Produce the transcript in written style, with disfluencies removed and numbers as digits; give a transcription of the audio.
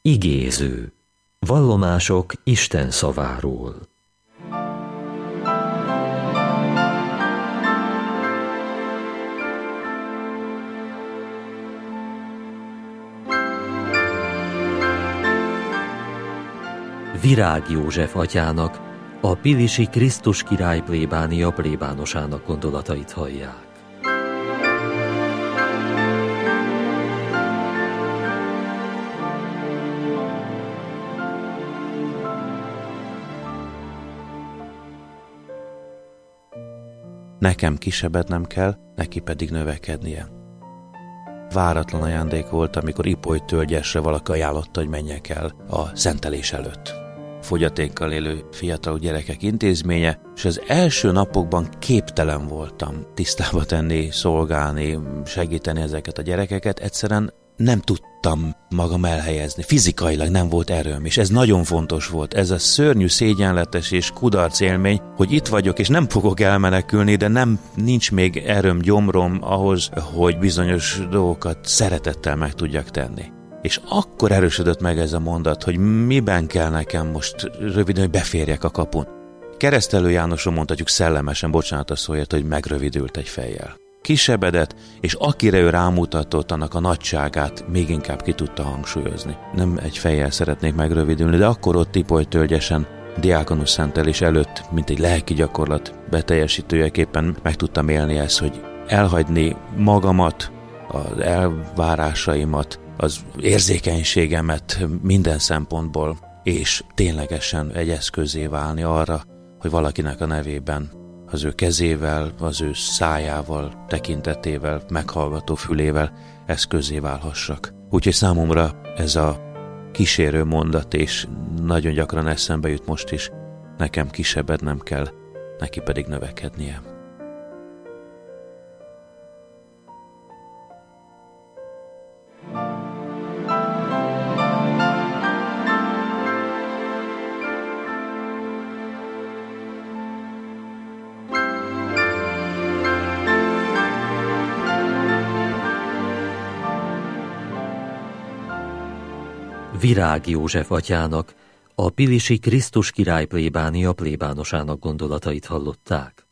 Igéző. Vallomások Isten szaváról. Virág József atyának, a pilisi Krisztus király plébánia plébánosának gondolatait hallják. Nekem kisebednem kell, neki pedig növekednie. Váratlan ajándék volt, amikor Ipoly tölgyesre valaki ajánlotta, hogy menjek el a szentelés előtt. Fogyatékkal élő fiatal gyerekek intézménye, és az első napokban képtelen voltam tisztába tenni, szolgálni, segíteni ezeket a gyerekeket. Egyszerűen nem tudtam magam elhelyezni. Fizikailag nem volt erőm, és ez nagyon fontos volt. Ez a szörnyű, szégyenletes és kudarc élmény, hogy itt vagyok, és nem fogok elmenekülni, de nincs még erőm, gyomrom ahhoz, hogy bizonyos dolgokat szeretettel meg tudjak tenni. És akkor erősödött meg ez a mondat, hogy miben kell nekem most röviden, hogy beférjek a kapun. Keresztelő Jánosról mondhatjuk szellemesen, bocsánat a szóért, hogy megrövidült egy fejjel. Kisebedett, és akire ő rámutatott, annak a nagyságát még inkább ki tudta hangsúlyozni. Nem egy fejjel szeretnék megrövidülni, de akkor ott Ipoly tölgyesen, diákonus szentelés előtt, mint egy lelki gyakorlat beteljesítőjeképpen meg tudtam élni ezt, hogy elhagyni magamat, az elvárásaimat, az érzékenységemet minden szempontból, és ténylegesen egy eszközé válni arra, hogy valakinek a nevében, az ő kezével, az ő szájával, tekintetével, meghallgató fülével eszközé válhassak. Úgyhogy számomra ez a kísérő mondat, és nagyon gyakran eszembe jut most is, nekem kisebednem kell, neki pedig növekednie. Virág József atyának, a pilisi Krisztus király plébánia plébánosának gondolatait hallották.